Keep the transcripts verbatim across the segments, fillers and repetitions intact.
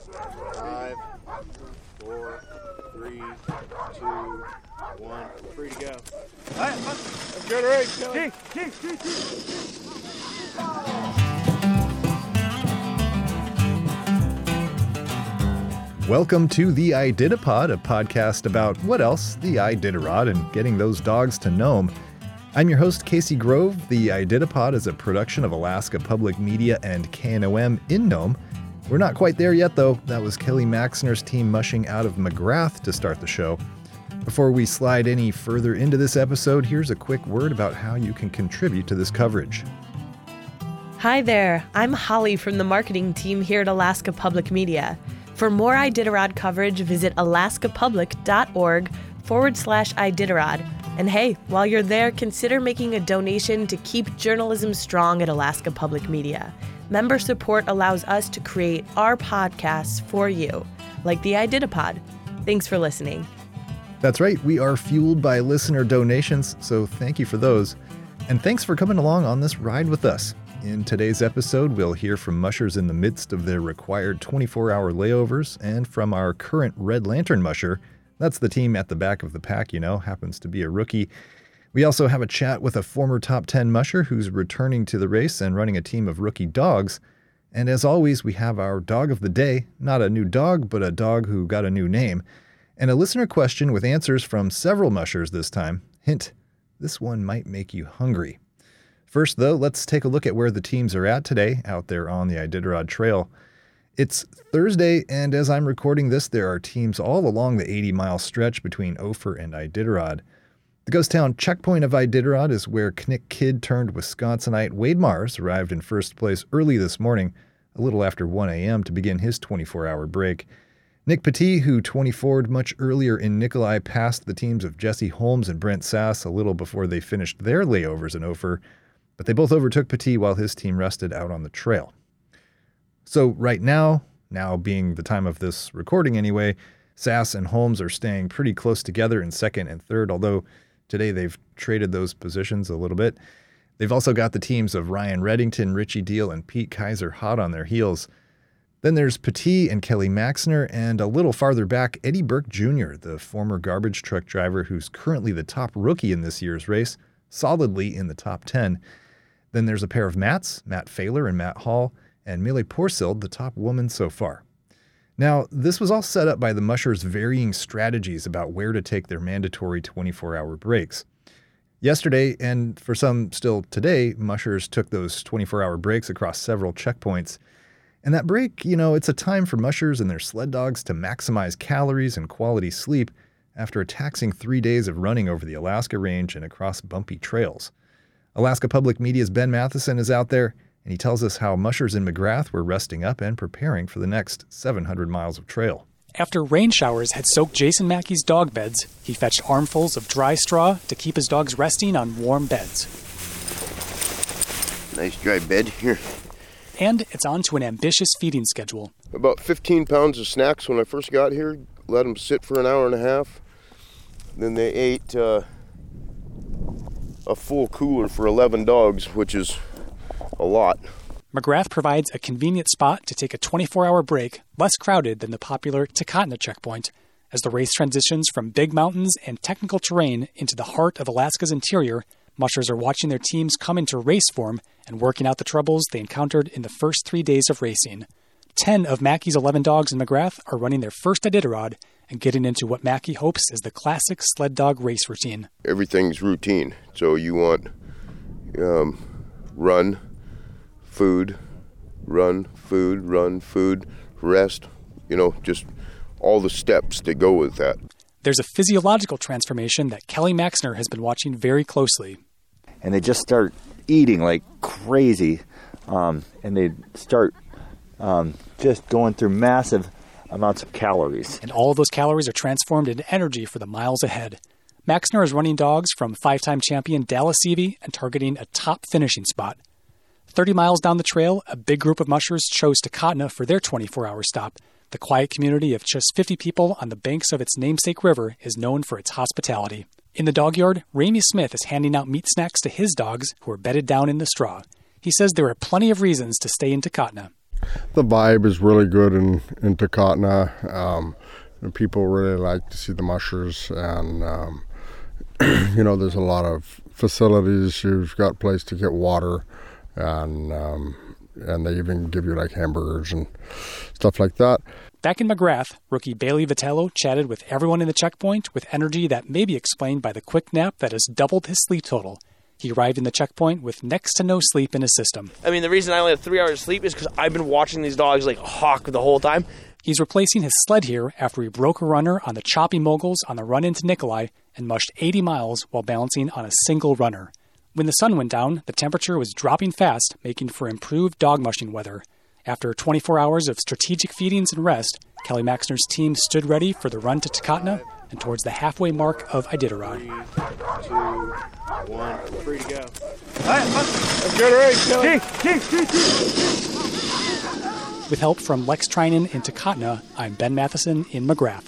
Five, four, three, two, one. Free to go. All right, let's go to race, Kelly. Gee, gee, gee, gee. Welcome to the Ididipod, a podcast about what else? The Iditarod and getting those dogs to Nome. I'm your host, Casey Grove. The Ididipod is a production of Alaska Public Media and K N O M in Nome. We're not quite there yet, though. That was Kelly Maxner's team mushing out of McGrath to start the show. Before we slide any further into this episode, here's a quick word about how you can contribute to this coverage. Hi there, I'm Holly from the marketing team here at Alaska Public Media. For more Iditarod coverage, visit alaskapublic.org forward slash Iditarod. And hey, while you're there, consider making a donation to keep journalism strong at Alaska Public Media. Member support allows us to create our podcasts for you, like the Ididipod. Thanks for listening. That's right, we are fueled by listener donations, so thank you for those. And thanks for coming along on this ride with us. In today's episode, we'll hear from mushers in the midst of their required twenty-four hour layovers and from our current Red Lantern musher. That's the team at the back of the pack, you know, happens to be a rookie. We also have a chat with a former top ten musher who's returning to the race and running a team of rookie dogs. And as always, we have our dog of the day, not a new dog, but a dog who got a new name. And a listener question with answers from several mushers this time. Hint, this one might make you hungry. First, though, let's take a look at where the teams are at today out there on the Iditarod Trail. It's Thursday, and as I'm recording this, there are teams all along the eighty mile stretch between Ophir and Iditarod. The ghost town checkpoint of Iditarod is where Knick Kid turned Wisconsinite Wade Mars arrived in first place early this morning, a little after one a.m. to begin his twenty-four hour break. Nick Petit, who twenty-four'd much earlier in Nikolai, passed the teams of Jesse Holmes and Brent Sass a little before they finished their layovers in Ophir, but they both overtook Petit while his team rested out on the trail. So right now, now being the time of this recording anyway, Sass and Holmes are staying pretty close together in second and third, although today they've traded those positions a little bit. They've also got the teams of Ryan Reddington, Richie Deal, and Pete Kaiser hot on their heels. Then there's Petit and Kelly Maxner, and a little farther back, Eddie Burke Junior, the former garbage truck driver who's currently the top rookie in this year's race, solidly in the top ten. Then there's a pair of Matts, Matt Failer and Matt Hall, and Millie Porsild, the top woman so far. Now, this was all set up by the mushers' varying strategies about where to take their mandatory twenty-four hour breaks. Yesterday, and for some still today, mushers took those twenty-four hour breaks across several checkpoints. And that break, you know, it's a time for mushers and their sled dogs to maximize calories and quality sleep after a taxing three days of running over the Alaska Range and across bumpy trails. Alaska Public Media's Ben Matheson is out there, and he tells us how mushers in McGrath were resting up and preparing for the next seven hundred miles of trail. After rain showers had soaked Jason Mackey's dog beds, he fetched armfuls of dry straw to keep his dogs resting on warm beds. Nice dry bed here. And it's on to an ambitious feeding schedule. About fifteen pounds of snacks when I first got here. Let them sit for an hour and a half. Then they ate uh, a full cooler for eleven dogs, which is a lot. McGrath provides a convenient spot to take a twenty-four hour break, less crowded than the popular Takotna checkpoint, as the race transitions from big mountains and technical terrain into the heart of Alaska's interior. Mushers are watching their teams come into race form and working out the troubles they encountered in the first three days of racing. Ten of Mackey's eleven dogs in McGrath are running their first Iditarod and getting into what Mackey hopes is the classic sled dog race routine. Everything's routine. So you want um, run, food, run, food, run, food, rest, you know, just all the steps that go with that. There's a physiological transformation that Kelly Maxner has been watching very closely. And they just start eating like crazy, um, and they start um, just going through massive amounts of calories. And all of those calories are transformed into energy for the miles ahead. Maxner is running dogs from five-time champion Dallas Seavey and targeting a top finishing spot. thirty miles down the trail, a big group of mushers chose Takotna for their twenty-four hour stop. The quiet community of just fifty people on the banks of its namesake river is known for its hospitality. In the dog yard, Ramey Smith is handing out meat snacks to his dogs who are bedded down in the straw. He says there are plenty of reasons to stay in Takotna. the vibe is really good in, in Takotna. Um, and people really like to see the mushers, and um, you know, there's a lot of facilities. You've got a place to get water, and um, and they even give you like hamburgers and stuff like that. Back in McGrath, rookie Bailey Vitello chatted with everyone in the checkpoint with energy that may be explained by the quick nap that has doubled his sleep total. He arrived in the checkpoint with next to no sleep in his system. I mean, the reason I only have three hours of sleep is because I've been watching these dogs like a hawk the whole time. He's replacing his sled here after he broke a runner on the choppy moguls on the run into Nikolai and mushed eighty miles while balancing on a single runner. When the sun went down, the temperature was dropping fast, making for improved dog mushing weather. After twenty-four hours of strategic feedings and rest, Kelly Maxner's team stood ready for the run to Takotna and towards the halfway mark of Iditarod. Three, two, one, free to go. All right, let's go to race, Kelly. With help from Lex Trinan in Takotna, I'm Ben Matheson in McGrath.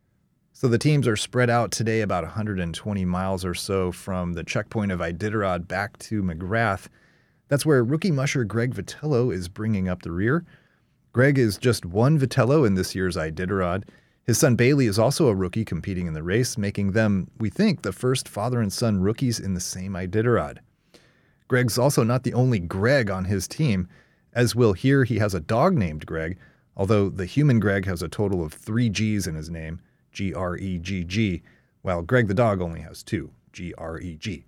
So the teams are spread out today about one hundred twenty miles or so from the checkpoint of Iditarod back to McGrath. That's where rookie musher Greg Vitello is bringing up the rear. Greg is just one Vitello in this year's Iditarod. His son Bailey is also a rookie competing in the race, making them, we think, the first father and son rookies in the same Iditarod. Greg's also not the only Greg on his team. As we'll hear, he has a dog named Greg, although the human Greg has a total of three G's in his name, G R E G G, while Greg the dog only has two, G R E G.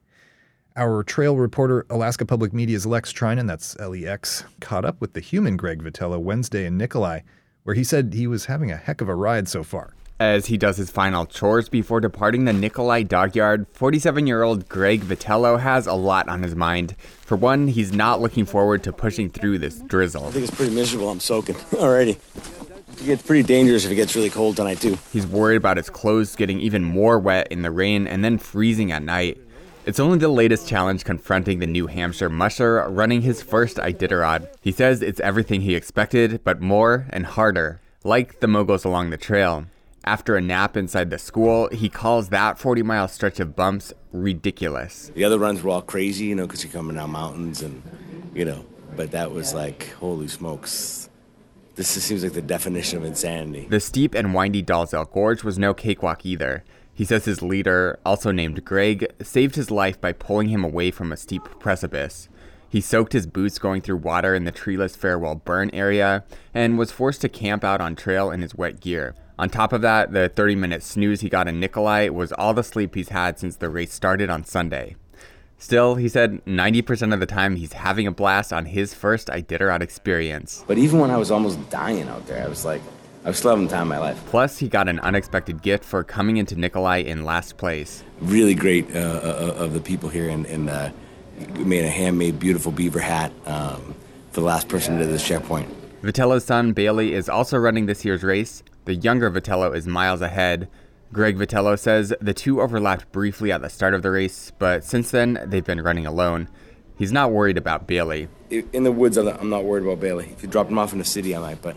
Our trail reporter, Alaska Public Media's Lex Trinan, that's L E X, caught up with the human Greg Vitello Wednesday in Nikolai, where he said he was having a heck of a ride so far. As he does his final chores before departing the Nikolai dog yard, forty-seven-year-old Greg Vitello has a lot on his mind. For one, he's not looking forward to pushing through this drizzle. I think it's pretty miserable. I'm soaking already. It gets pretty dangerous if it gets really cold tonight, too. He's worried about his clothes getting even more wet in the rain and then freezing at night. It's only the latest challenge confronting the New Hampshire musher running his first Iditarod. He says it's everything he expected, but more and harder, like the moguls along the trail. After a nap inside the school, he calls that forty-mile stretch of bumps ridiculous. The other runs were all crazy, you know, because you're coming down mountains and, you know, but that was like, holy smokes. This just seems like the definition of insanity. The steep and windy Dalzell Gorge was no cakewalk either. He says his leader, also named Greg, saved his life by pulling him away from a steep precipice. He soaked his boots going through water in the treeless Farewell Burn area and was forced to camp out on trail in his wet gear. On top of that, the thirty-minute snooze he got in Nikolai was all the sleep he's had since the race started on Sunday. Still, he said ninety percent of the time he's having a blast on his first Iditarod experience. But even when I was almost dying out there, I was like, I was still having the time of my life. Plus, he got an unexpected gift for coming into Nikolai in last place. Really great uh, uh, of the people here, and, and uh, made a handmade, beautiful beaver hat um, for the last person to this checkpoint. Vitello's son, Bailey, is also running this year's race. The younger Vitello is miles ahead. Greg Vitello says the two overlapped briefly at the start of the race, but since then, they've been running alone. He's not worried about Bailey. In the woods, I'm not worried about Bailey. If you drop him off in the city, I might, but...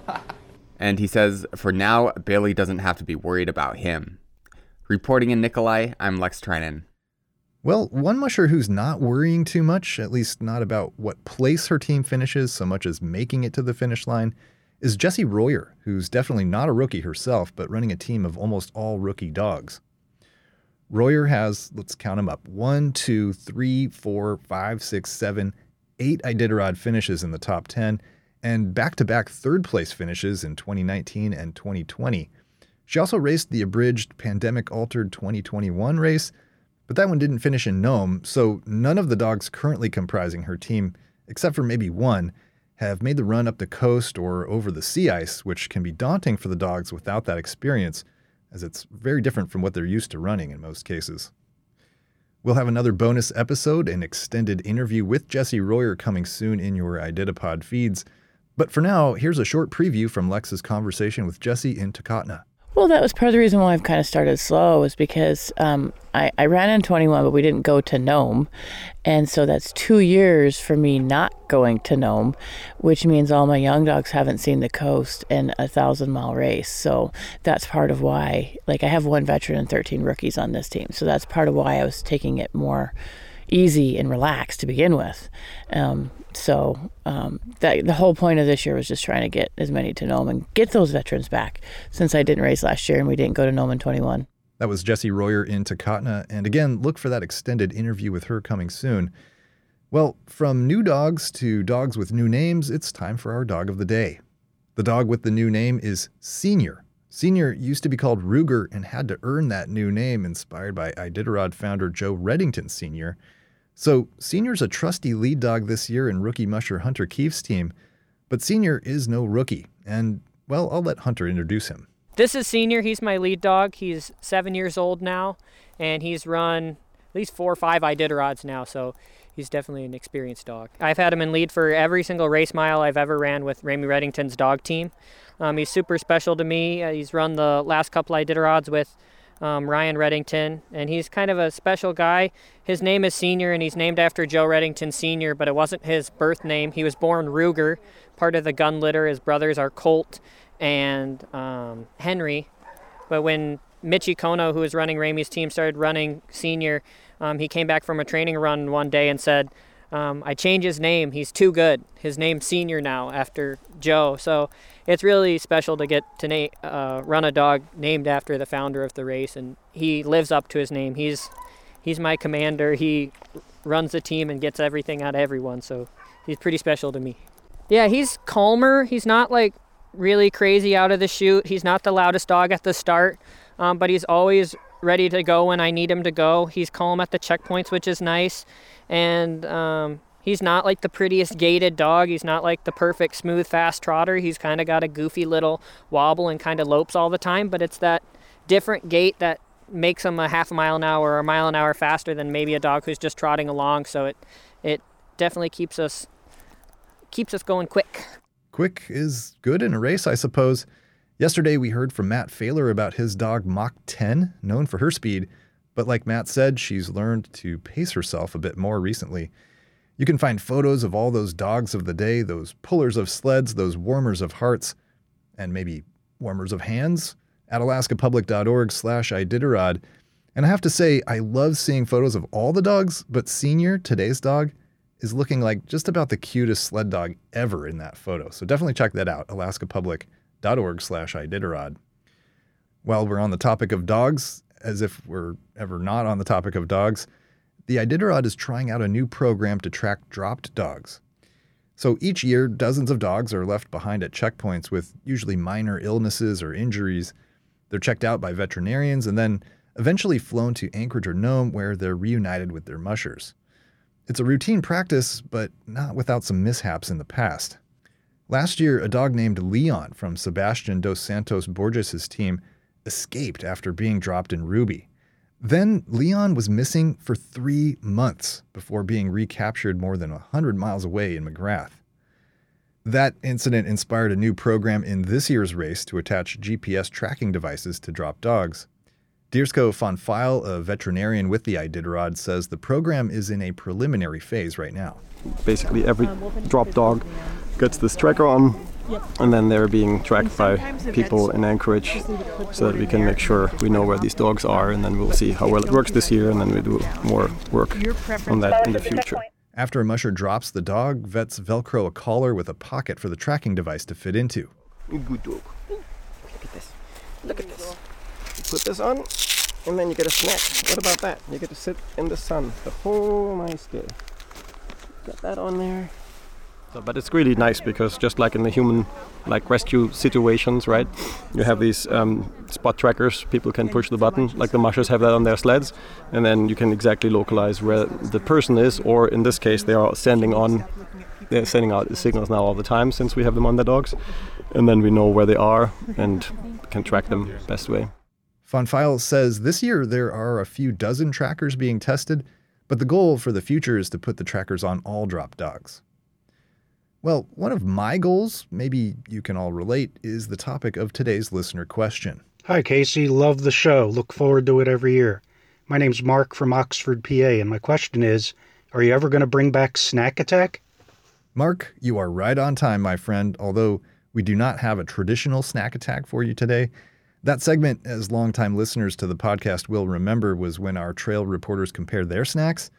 And he says, for now, Bailey doesn't have to be worried about him. Reporting in Nikolai, I'm Lex Trinan. Well, one musher who's not worrying too much, at least not about what place her team finishes so much as making it to the finish line, is Jessie Royer, who's definitely not a rookie herself, but running a team of almost all rookie dogs. Royer has, let's count them up, one, two, three, four, five, six, seven, eight Iditarod finishes in the top ten, and back-to-back third-place finishes in twenty nineteen and twenty twenty. She also raced the abridged, pandemic-altered twenty twenty-one race, but that one didn't finish in Nome, so none of the dogs currently comprising her team, except for maybe one, have made the run up the coast or over the sea ice, which can be daunting for the dogs without that experience, as it's very different from what they're used to running in most cases. We'll have another bonus episode, an extended interview with Jessie Royer coming soon in your Iditapod feeds. But for now, here's a short preview from Lex's conversation with Jessie in Takotna. Well, that was part of the reason why I've kind of started slow, was because um, I, I ran in twenty-one, but we didn't go to Nome. And so that's two years for me not going to Nome, which means all my young dogs haven't seen the coast in a thousand mile race. So that's part of why, like I have one veteran and thirteen rookies on this team. So that's part of why I was taking it more easy and relaxed to begin with. Um, so um, that the whole point of this year was just trying to get as many to Nome and get those veterans back, since I didn't race last year and we didn't go to Nome in twenty-one. That was Jessie Royer in Takotna, and again, look for that extended interview with her coming soon. Well, from new dogs to dogs with new names, it's time for our dog of the day. The dog with the new name is Senior. Senior used to be called Ruger and had to earn that new name, inspired by Iditarod founder Joe Reddington Senior So Senior's a trusty lead dog this year in rookie musher Hunter Keefe's team, but Senior is no rookie, and, well, I'll let Hunter introduce him. This is Senior. He's my lead dog. He's seven years old now, and he's run at least four or five Iditarods now, so he's definitely an experienced dog. I've had him in lead for every single race mile I've ever ran with Ramey Reddington's dog team. Um, he's super special to me. Uh, he's run the last couple Iditarods with um, Ryan Reddington, and he's kind of a special guy. His name is Senior, and he's named after Joe Reddington Senior, but it wasn't his birth name. He was born Ruger, part of the gun litter. His brothers are Colt and um, Henry. But when Mitchie Kono, who was running Ramey's team, started running Senior, um, he came back from a training run one day and said, um, I changed his name. He's too good. His name's Senior now after Joe. So it's really special to get to na- uh, run a dog named after the founder of the race, and he lives up to his name. He's he's my commander. He runs the team and gets everything out of everyone, so he's pretty special to me. Yeah, he's calmer. He's not like really crazy out of the chute. He's not the loudest dog at the start, um, but he's always ready to go when I need him to go. He's calm at the checkpoints, which is nice, and um, he's not like the prettiest gaited dog. He's not like the perfect smooth fast trotter. He's kind of got a goofy little wobble and kind of lopes all the time, but it's that different gait that makes him a half a mile an hour or a mile an hour faster than maybe a dog who's just trotting along. So it it definitely keeps us keeps us going quick. Quick is good in a race, I suppose. Yesterday, we heard from Matt Failer about his dog Mach ten, known for her speed. But like Matt said, she's learned to pace herself a bit more recently. You can find photos of all those dogs of the day, those pullers of sleds, those warmers of hearts, and maybe warmers of hands at alaskapublic.org slash Iditarod. And I have to say, I love seeing photos of all the dogs, but Senior, today's dog, is looking like just about the cutest sled dog ever in that photo. So definitely check that out, alaskapublic.org slash Iditarod. While we're on the topic of dogs, as if we're ever not on the topic of dogs, the Iditarod is trying out a new program to track dropped dogs. So each year, dozens of dogs are left behind at checkpoints with usually minor illnesses or injuries. They're checked out by veterinarians and then eventually flown to Anchorage or Nome, where they're reunited with their mushers. It's a routine practice, but not without some mishaps in the past. Last year, a dog named Leon from Sebastian dos Santos Borges' team escaped after being dropped in Ruby. Then Leon was missing for three months before being recaptured more than one hundred miles away in McGrath. That incident inspired a new program in this year's race to attach G P S tracking devices to dropped dogs. Diersko van File, a veterinarian with the Iditarod, says the program is in a preliminary phase right now. Basically, every drop dog gets this tracker on, and then they're being tracked by people in Anchorage so that we can make sure we know where these dogs are, and then we'll see how well it works this year, and then we'll do more work on that in the future. After a musher drops the dog, vets Velcro a collar with a pocket for the tracking device to fit into. Good dog. Look at this. Look at this. You put this on, and then you get a snack. What about that? You get to sit in the sun the whole nice day. Got that on there. So, but it's really nice because just like in the human like rescue situations, right? You have these um, spot trackers. People can push the button, like the mushers have that on their sleds, and then you can exactly localize where the person is, or in this case, they are sending on, they're sending out the signals now all the time since we have them on the dogs, and then we know where they are and can track them best way. Van File says this year there are a few dozen trackers being tested, but the goal for the future is to put the trackers on all drop dogs. Well, one of my goals, maybe you can all relate, is the topic of today's listener question. Hi, Casey. Love the show. Look forward to it every year. My name's Mark from Oxford, P A, and my question is, are you ever going to bring back Snack Attack? Mark, you are right on time, my friend, although we do not have a traditional Snack Attack for you today. That segment, as longtime listeners to the podcast will remember, was when our trail reporters compared their snacks.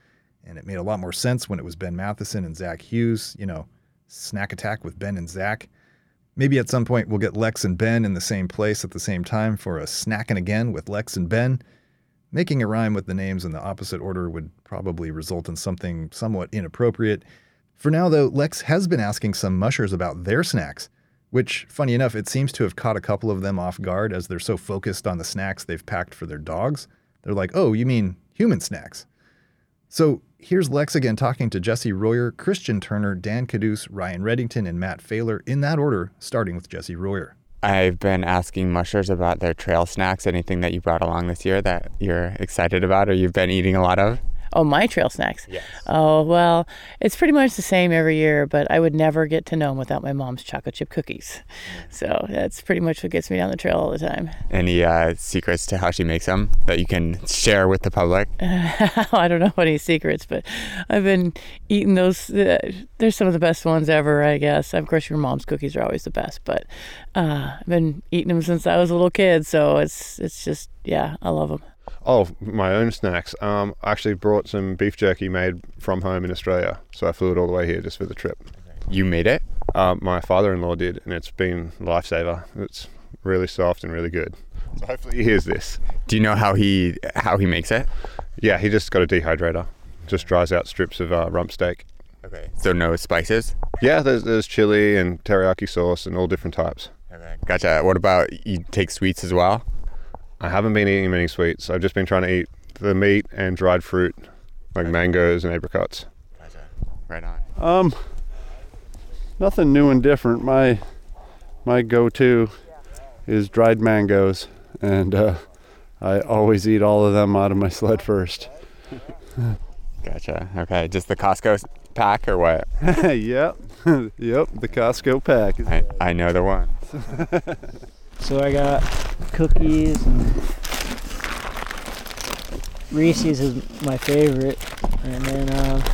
And it made a lot more sense when it was Ben Matheson and Zach Hughes, you know, Snack Attack with Ben and Zach. Maybe at some point we'll get Lex and Ben in the same place at the same time for a Snackin' Again with Lex and Ben. Making a rhyme with the names in the opposite order would probably result in something somewhat inappropriate. For now, though, Lex has been asking some mushers about their snacks, which, funny enough, it seems to have caught a couple of them off guard as they're so focused on the snacks they've packed for their dogs. They're like, oh, you mean human snacks? So here's Lex again talking to Jesse Royer, Christian Turner, Dan Caduce, Ryan Reddington, and Matt Failer in that order, starting with Jesse Royer. I've been asking mushers about their trail snacks, anything that you brought along this year that you're excited about or you've been eating a lot of? Oh, my trail snacks? Yes. Oh, well, it's pretty much the same every year, but I would never get to Nome without my mom's chocolate chip cookies. So that's pretty much what gets me down the trail all the time. Any uh, secrets to how she makes them that you can share with the public? Uh, I don't know any secrets, but I've been eating those. Uh, they're some of the best ones ever, I guess. Of course, your mom's cookies are always the best, but uh, I've been eating them since I was a little kid, so it's it's just, yeah, I love them. Oh, my own snacks. Um, I actually brought some beef jerky made from home in Australia, so I flew it all the way here just for the trip. You made it? Um, my father-in-law did, and it's been a lifesaver. It's really soft and really good. So hopefully he hears this. Do you know how he how he makes it? Yeah, he just got a dehydrator. Just dries out strips of uh, rump steak. Okay. So no spices? Yeah, there's there's chili and teriyaki sauce and all different types. Okay. Gotcha. What about, you take sweets as well? I haven't been eating many sweets. I've just been trying to eat the meat and dried fruit, like mangoes and apricots. Gotcha. Right on. Um, nothing new and different. My my go-to is dried mangoes, and uh, I always eat all of them out of my sled first. Gotcha. Okay. Just the Costco pack or what? Yep. Yep. The Costco pack. I, I know the one. So I got cookies, and Reese's is my favorite, and then uh,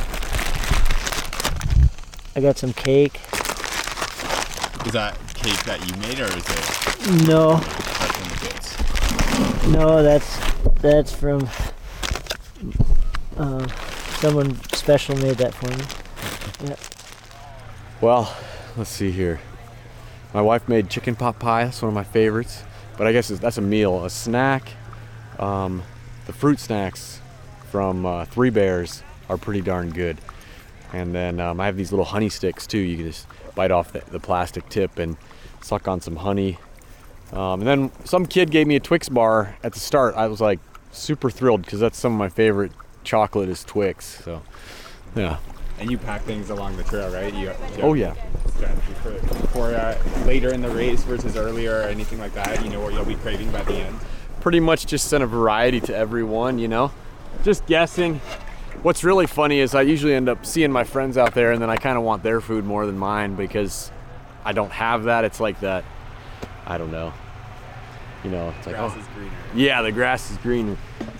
I got some cake. Is that cake that you made, or is it? No. That's from the kids. No, that's that's from uh, someone special made that for me. Yeah. Well, let's see here. My wife made chicken pot pie. That's one of my favorites. But I guess that's a meal. A snack, um, the fruit snacks from uh, Three Bears are pretty darn good. And then um, I have these little honey sticks too. You can just bite off the, the plastic tip and suck on some honey. Um, and then some kid gave me a Twix bar at the start. I was like super thrilled because that's some of my favorite chocolate is Twix. So, yeah. And you pack things along the trail, right? You, you oh, yeah. Strategy for, for uh, later in the race versus earlier or anything like that? You know what you'll be craving by the end? Pretty much just send a variety to everyone, you know? Just guessing. What's really funny is I usually end up seeing my friends out there and then I kind of want their food more than mine because I don't have that. It's like that, I don't know. You know, it's like, grass oh, is greener. Yeah, the grass is greener.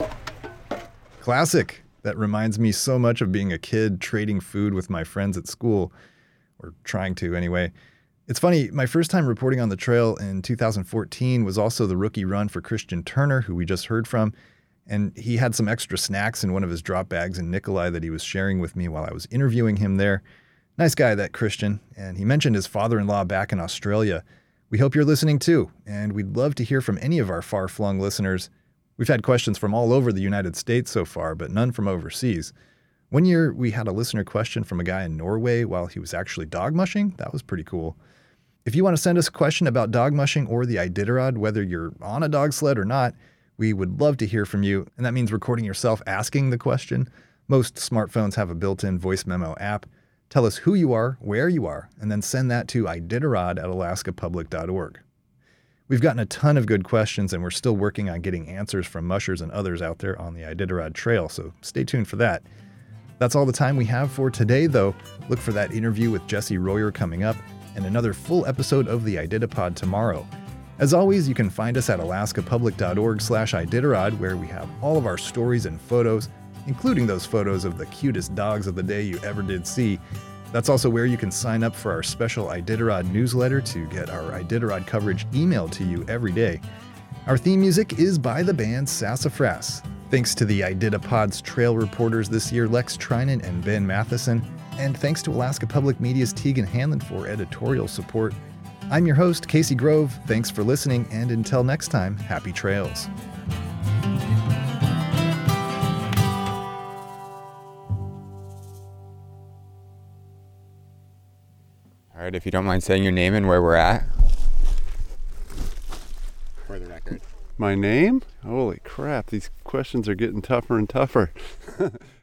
Classic. That reminds me so much of being a kid trading food with my friends at school, or trying to anyway. It's funny, my first time reporting on the trail in two thousand fourteen was also the rookie run for Christian Turner, who we just heard from, and he had some extra snacks in one of his drop bags in Nikolai that he was sharing with me while I was interviewing him there. Nice guy, that Christian, and he mentioned his father-in-law back in Australia. We hope you're listening too, and we'd love to hear from any of our far-flung listeners. We've had questions from all over the United States so far, but none from overseas. One year, we had a listener question from a guy in Norway while he was actually dog mushing. That was pretty cool. If you want to send us a question about dog mushing or the Iditarod, whether you're on a dog sled or not, we would love to hear from you, and that means recording yourself asking the question. Most smartphones have a built-in voice memo app. Tell us who you are, where you are, and then send that to iditarod at alaska public dot org. We've gotten a ton of good questions, and we're still working on getting answers from mushers and others out there on the Iditarod Trail, so stay tuned for that. That's all the time we have for today, though. Look for that interview with Jesse Royer coming up, and another full episode of the Iditapod tomorrow. As always, you can find us at alaska public dot org slash iditarod, where we have all of our stories and photos, including those photos of the cutest dogs of the day you ever did see. That's also where you can sign up for our special Iditarod newsletter to get our Iditarod coverage emailed to you every day. Our theme music is by the band Sassafras. Thanks to the IDITAPOD's trail reporters this year, Lex Trinan and Ben Matheson. And thanks to Alaska Public Media's Tegan Hanlon for editorial support. I'm your host, Casey Grove. Thanks for listening, and until next time, happy trails. All right, if you don't mind saying your name and where we're at. For the record. My name? Holy crap, these questions are getting tougher and tougher.